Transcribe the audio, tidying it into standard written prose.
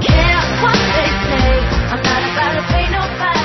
care what they say. I'm not about to pay nobody.